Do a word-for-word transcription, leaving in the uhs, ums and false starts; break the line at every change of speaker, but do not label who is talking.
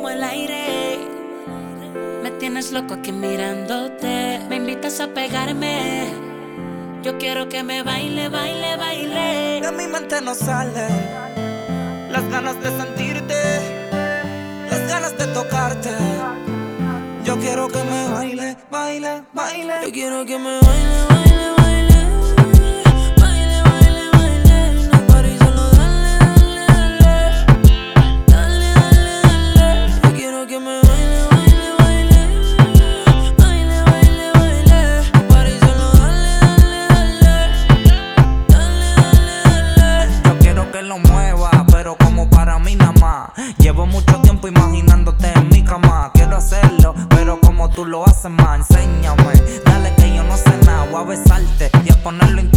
como el aire. Me tienes loco aquí mirándote. Me invitas a pegarme. Yo quiero que me baile, baile, baile.
De mi mente no salen las ganas de sentirte, las ganas de tocarte. Yo quiero que me baile, baile, baile.
Yo quiero que me baile, baile, baile. Baile, baile, baile. No pare y solo dale, dale, dale. Dale, dale, dale. Yo quiero que me baile, baile, baile. Baile, baile, baile. No pare y solo dale, dale, dale. Dale, dale, dale.
Yo quiero que lo mueva, pero como para mí nada más. Llevo mucho tiempo imaginándote en mi cama. Quiero hacerlo, pero como tú lo haces más, enséñame. Dale que yo no sé nada, voy a besarte y a ponerlo en